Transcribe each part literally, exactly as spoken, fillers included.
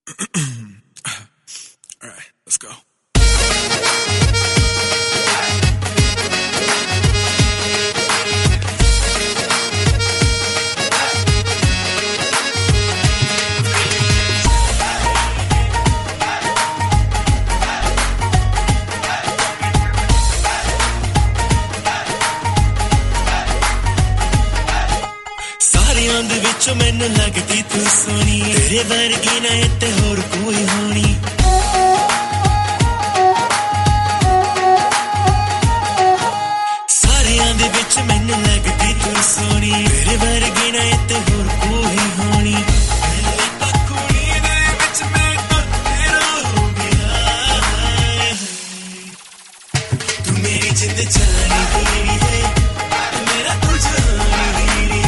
All right, let's go. ਦੇ ਵਿੱਚੋਂ ਮੈਨੂੰ ਲੱਗਦੀ ਤੂੰ ਸੋਹਣੀ ਤੇਰੇ ਵਰਗੀ ਨਾ ਇੱਥੇ ਹੋਰ ਕੋਈ ਹੋਣੀ ਸਾਰਿਆਂ ਦੇ ਵਿੱਚ ਮੈਨੂੰ ਲੱਗਦੀ ਤੂੰ ਸੋਹਣੀ ਤੇਰੇ ਵਰਗੀ ਨਾ ਇੱਥੇ ਹੋਰ ਕੋਈ ਹੋਣੀ ਪਹਿਲੇ ਤਾਂ ਕੁੜੀ ਦੇ ਵਿੱਚ ਮੈਂ ਤਾਂ ਤੇਰਾ ਹੋ ਗਿਆ ਤੂੰ ਮੇਰੀ ਜਿੰਦ ਜਾਣੀ ਤੇਰੀ ਹੈ ਮੇਰਾ ਤੂੰ ਜਾਣੀ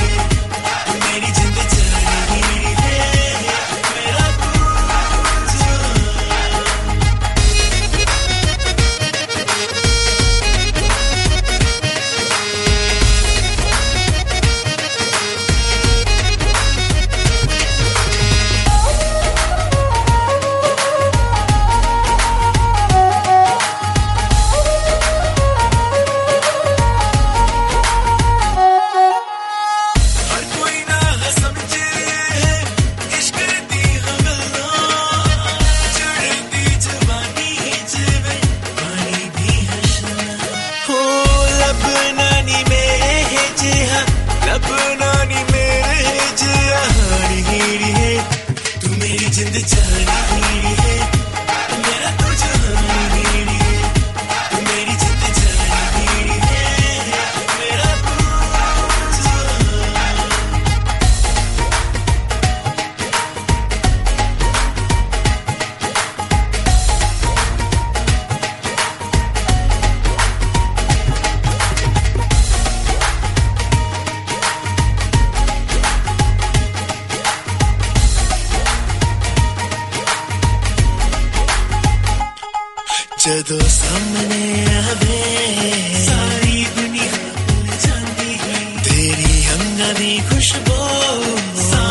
ਜਦੋਂ ਸਾਹਮਣੇ ਆਵੇ ਸਾਰੀ ਦੁਨੀਆ ਭੁੱਲ ਜਾਂਦੀ ਹੈ ਤੇਰੀ ਅੰਗਾਂ ਦੀ ਖੁਸ਼ਬੂ